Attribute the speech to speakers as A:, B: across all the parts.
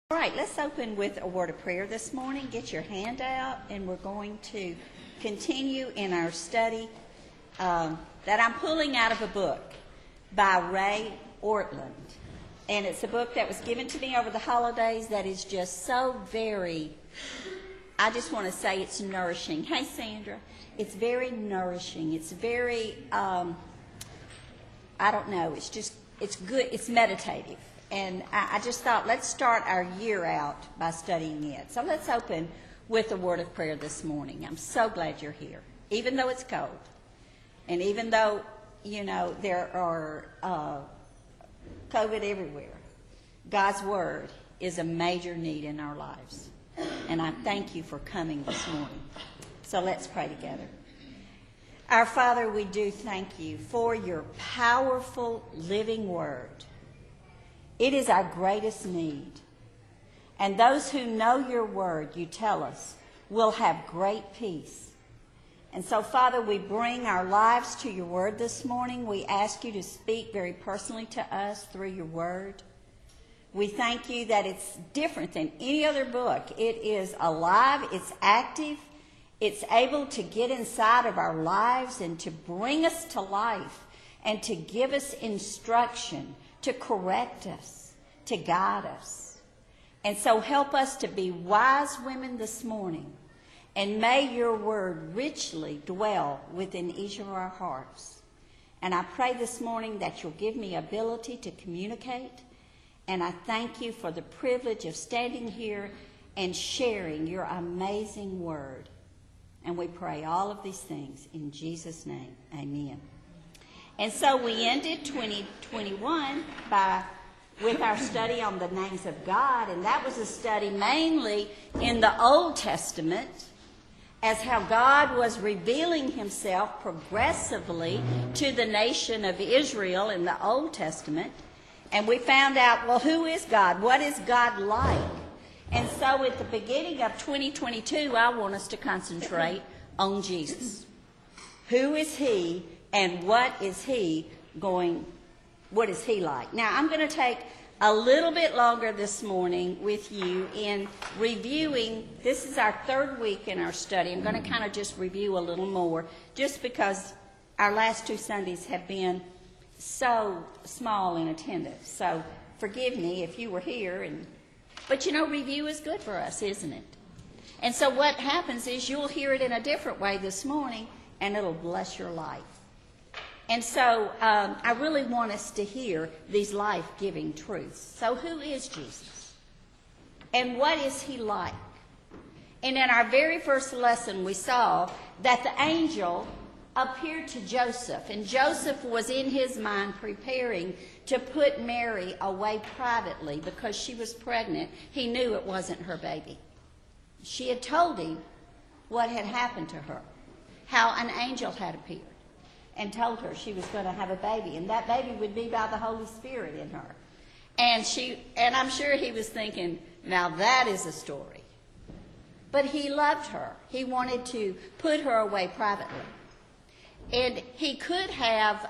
A: All right, let's open with a word of prayer this morning. Get your hand out, and we're going to continue in our study that I'm pulling out of a book by Ray Ortlund. And it's a book that was given to me over the holidays that is just so very, I just want to say it's nourishing. Hey, Sandra. It's very nourishing. It's very, I don't know, it's good, it's meditative. And I just thought, let's start our year out by studying it. So let's open with a word of prayer this morning. I'm so glad you're here, even though it's cold. And even though, there are COVID everywhere, God's Word is a major need in our lives. And I thank you for coming this morning. So let's pray together. Our Father, we do thank you for your powerful living Word. It is our greatest need. And those who know your word, you tell us, will have great peace. And so, Father, we bring our lives to your word this morning. We ask you to speak very personally to us through your word. We thank you that it's different than any other book. It is alive, it's active, it's able to get inside of our lives and to bring us to life and to give us instruction, to correct us, to guide us. And so help us to be wise women this morning. And may your word richly dwell within each of our hearts. And I pray this morning that you'll give me ability to communicate. And I thank you for the privilege of standing here and sharing your amazing word. And we pray all of these things in Jesus' name. Amen. And so we ended 2021 with our study on the names of God, and that was a study mainly in the Old Testament as how God was revealing himself progressively to the nation of Israel in the Old Testament. And we found out, well, who is God? What is God like? And so at the beginning of 2022, I want us to concentrate on Jesus. Who is he? And what is he like? Now, I'm going to take a little bit longer this morning with you in reviewing. This is our third week in our study. I'm going to kind of just review a little more, just because our last two Sundays have been so small in attendance. So forgive me if you were here. But review is good for us, isn't it? And so what happens is you'll hear it in a different way this morning, and it'll bless your life. And so I really want us to hear these life-giving truths. So who is Jesus? And what is he like? And in our very first lesson, we saw that the angel appeared to Joseph. And Joseph was in his mind preparing to put Mary away privately because she was pregnant. He knew it wasn't her baby. She had told him what had happened to her, how an angel had appeared and told her she was going to have a baby, and that baby would be by the Holy Spirit in her. And I'm sure he was thinking, now that is a story. But he loved her. He wanted to put her away privately. And he could have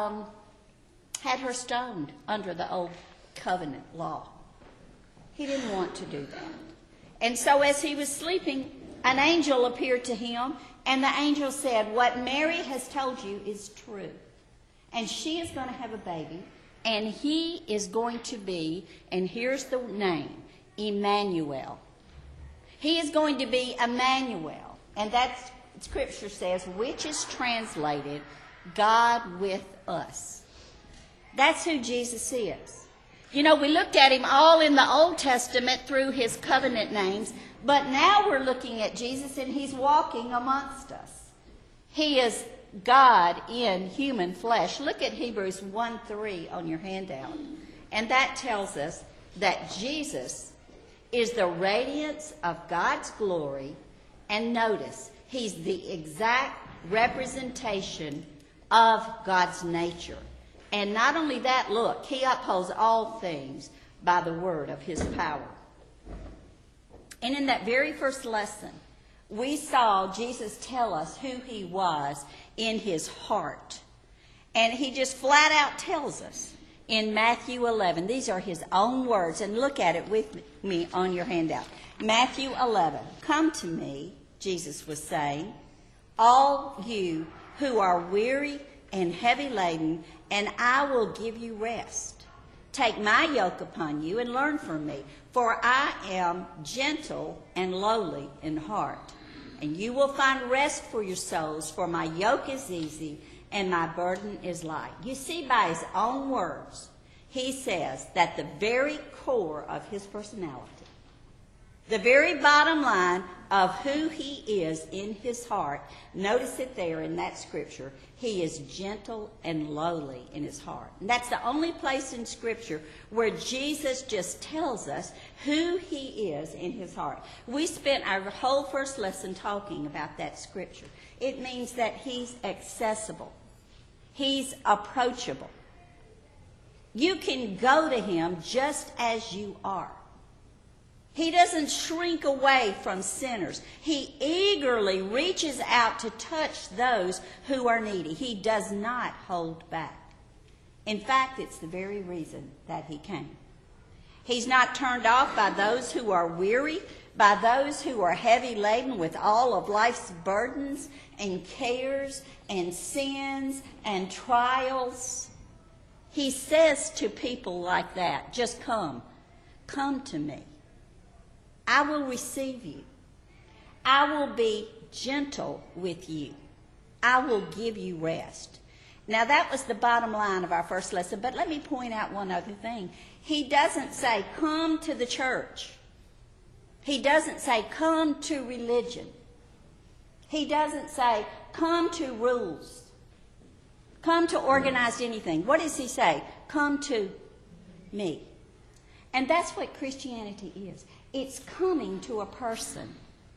A: had her stoned under the old covenant law. He didn't want to do that. And so as he was sleeping, an angel appeared to him, and the angel said, what Mary has told you is true. And she is going to have a baby, and he is going to be, and here's the name, Emmanuel. He is going to be Emmanuel. And that's, Scripture says, which is translated, God with us. That's who Jesus is. We looked at him all in the Old Testament through his covenant names, but now we're looking at Jesus, and he's walking amongst us. He is God in human flesh. Look at Hebrews 1:3 on your handout. And that tells us that Jesus is the radiance of God's glory. And notice, he's the exact representation of God's nature. And not only that, look, he upholds all things by the word of his power. And in that very first lesson, we saw Jesus tell us who he was in his heart. And he just flat out tells us in Matthew 11. These are his own words, and look at it with me on your handout. Matthew 11. Come to me, Jesus was saying, all you who are weary and heavy laden, and I will give you rest. Take my yoke upon you and learn from me, for I am gentle and lowly in heart, and you will find rest for your souls, for my yoke is easy and my burden is light. You see, by his own words, he says that the very core of his personality, the very bottom line of who he is in his heart, notice it there in that scripture, he is gentle and lowly in his heart. And that's the only place in scripture where Jesus just tells us who he is in his heart. We spent our whole first lesson talking about that scripture. It means that he's accessible. He's approachable. You can go to him just as you are. He doesn't shrink away from sinners. He eagerly reaches out to touch those who are needy. He does not hold back. In fact, it's the very reason that he came. He's not turned off by those who are weary, by those who are heavy laden with all of life's burdens and cares and sins and trials. He says to people like that, just come to me. I will receive you. I will be gentle with you. I will give you rest. Now, that was the bottom line of our first lesson, but let me point out one other thing. He doesn't say, come to the church. He doesn't say, come to religion. He doesn't say, come to rules. Come to organized anything. What does he say? Come to me. And that's what Christianity is. It's coming to a person.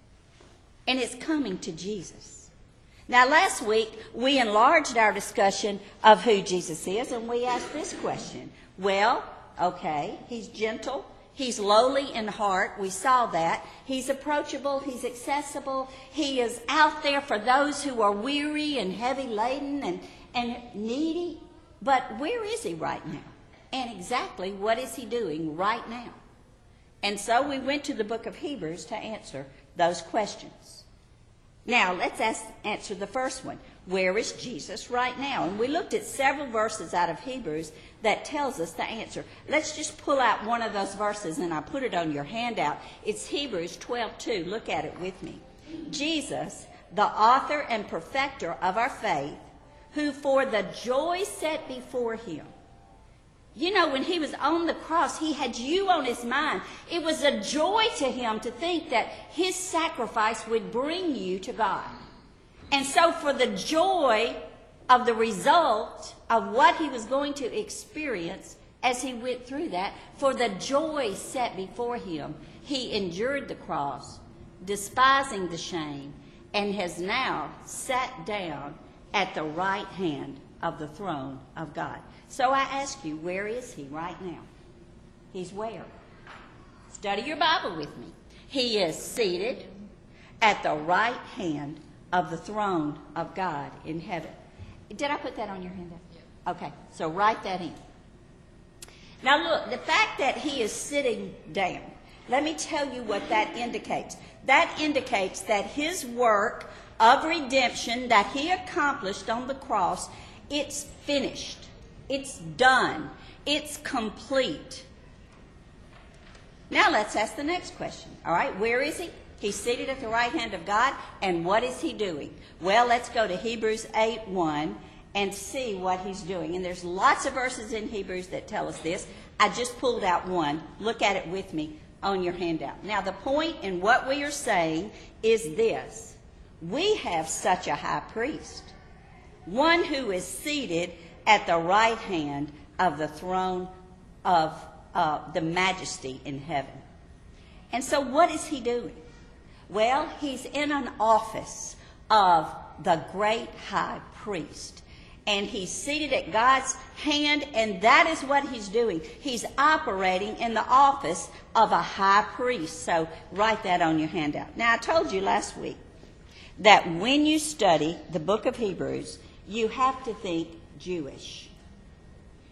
A: And it's coming to Jesus. Now, last week, we enlarged our discussion of who Jesus is, and we asked this question. Well, okay, he's gentle. He's lowly in heart. We saw that. He's approachable. He's accessible. He is out there for those who are weary and heavy laden and needy. But where is he right now? And exactly what is he doing right now? And so we went to the book of Hebrews to answer those questions. Now, let's answer the first one. Where is Jesus right now? And we looked at several verses out of Hebrews that tells us the answer. Let's just pull out one of those verses, and I put it on your handout. It's Hebrews 12:2. Look at it with me. Jesus, the author and perfecter of our faith, who for the joy set before him. You know, when he was on the cross, he had you on his mind. It was a joy to him to think that his sacrifice would bring you to God. And so for the joy of the result of what he was going to experience as he went through that, for the joy set before him, he endured the cross, despising the shame, and has now sat down at the right hand of the throne of God. So I ask you, where is he right now? He's where? Study your Bible with me. He is seated at the right hand of the throne of God in heaven. Did I put that on your handout? Yeah. Okay, so write that in. Now look, the fact that he is sitting down, let me tell you what that indicates. That indicates that his work of redemption that he accomplished on the cross, it's finished. It's done. It's complete. Now let's ask the next question. All right, where is he? He's seated at the right hand of God, and what is he doing? Well, let's go to Hebrews 8:1 and see what he's doing. And there's lots of verses in Hebrews that tell us this. I just pulled out one. Look at it with me on your handout. Now, the point in what we are saying is this. We have such a high priest, one who is seated at the right hand of the throne of the majesty in heaven. And so what is he doing? Well, he's in an office of the great high priest. And he's seated at God's hand, and that is what he's doing. He's operating in the office of a high priest. So write that on your handout. Now, I told you last week that when you study the book of Hebrews, you have to think Jewish.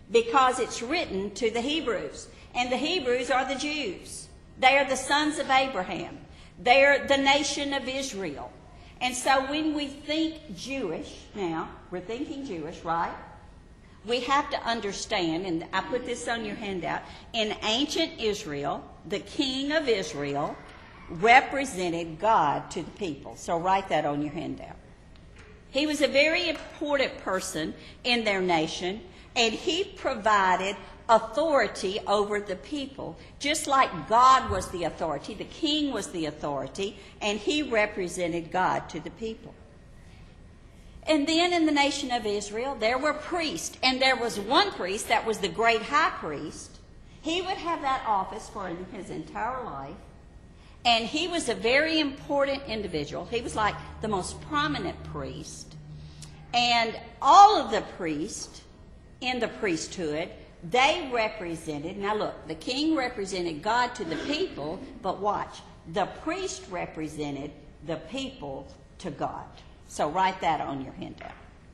A: because it's written to the Hebrews. And the Hebrews are the Jews. They are the sons of Abraham. They're the nation of Israel. And so when we think Jewish, now, we're thinking Jewish, right? We have to understand, and I put this on your handout, in ancient Israel, the king of Israel represented God to the people. So write that on your handout. He was a very important person in their nation, and he provided authority over the people, just like God was the authority. The king was the authority, and he represented God to the people. And then in the nation of Israel, there were priests, and there was one priest that was the great high priest. He would have that office for his entire life, and he was a very important individual. He was like the most prominent priest, and all of the priests in the priesthood, they represented, now look, the king represented God to the people, but watch, the priest represented the people to God. So write that on your handout.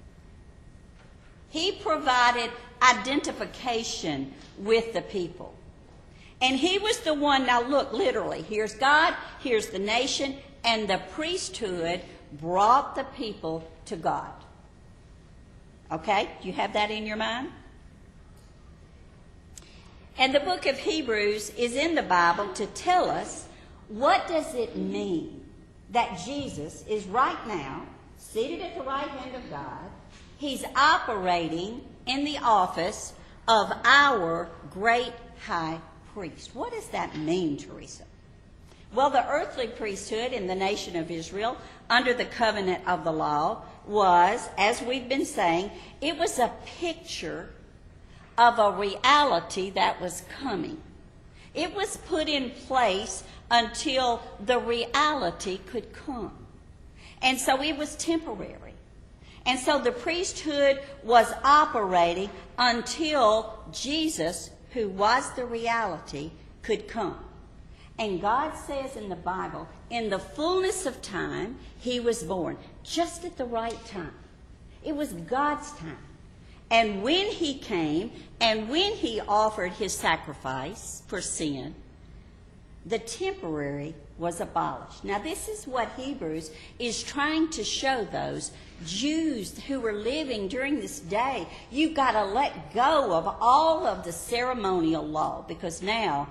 A: He provided identification with the people. And he was the one, now look, literally, here's God, here's the nation, and the priesthood brought the people to God. Okay? Do you have that in your mind? And the book of Hebrews is in the Bible to tell us, what does it mean that Jesus is right now seated at the right hand of God? He's operating in the office of our great high priest. What does that mean, Teresa? Well, the earthly priesthood in the nation of Israel under the covenant of the law was, as we've been saying, it was a picture of a reality that was coming. It was put in place until the reality could come. And so it was temporary. And so the priesthood was operating until Jesus, who was the reality, could come. And God says in the Bible, in the fullness of time, he was born, just at the right time. It was God's time. And when he came, and when he offered his sacrifice for sin, the temporary was abolished. Now, this is what Hebrews is trying to show those Jews who were living during this day. You've got to let go of all of the ceremonial law, because now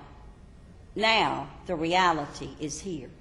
A: the reality is here.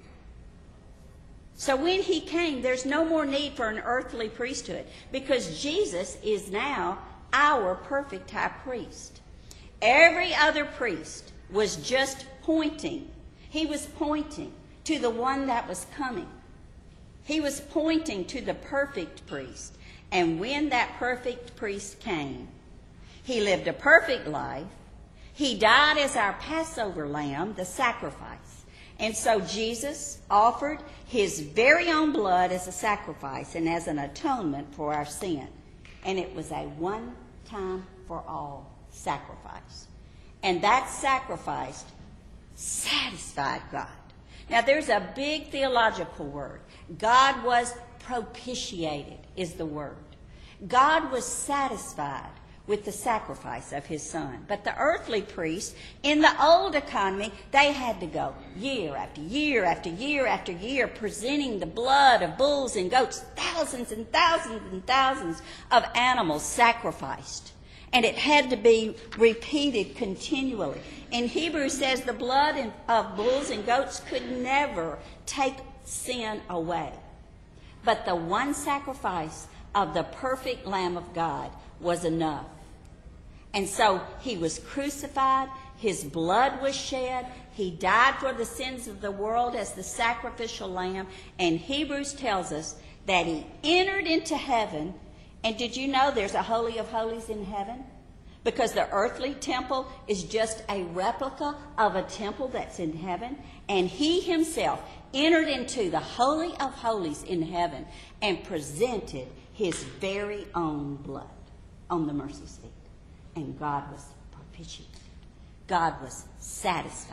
A: So when he came, there's no more need for an earthly priesthood, because Jesus is now our perfect high priest. Every other priest was just pointing. He was pointing to the one that was coming. He was pointing to the perfect priest. And when that perfect priest came, he lived a perfect life. He died as our Passover lamb, the sacrifice. And so Jesus offered his very own blood as a sacrifice and as an atonement for our sin. And it was a one-time for all sacrifice. And that sacrifice satisfied God. Now, there's a big theological word. God was propitiated, is the word. God was satisfied with the sacrifice of his son. But the earthly priests, in the old economy, they had to go year after year after year after year, presenting the blood of bulls and goats, thousands and thousands and thousands of animals sacrificed. And it had to be repeated continually. And Hebrews says the blood of bulls and goats could never take sin away. But the one sacrifice of the perfect Lamb of God was enough. And so he was crucified, his blood was shed, he died for the sins of the world as the sacrificial lamb, and Hebrews tells us that he entered into heaven. And did you know there's a Holy of Holies in heaven? Because the earthly temple is just a replica of a temple that's in heaven, and he himself entered into the Holy of Holies in heaven and presented his very own blood on the mercy seat. And God was propitiated. God was satisfied.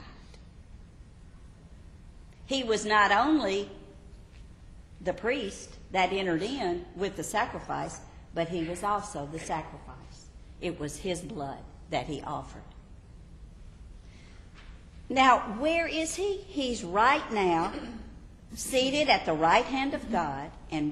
A: He was not only the priest that entered in with the sacrifice, but he was also the sacrifice. It was his blood that he offered. Now, where is he? He's right now seated at the right hand of God and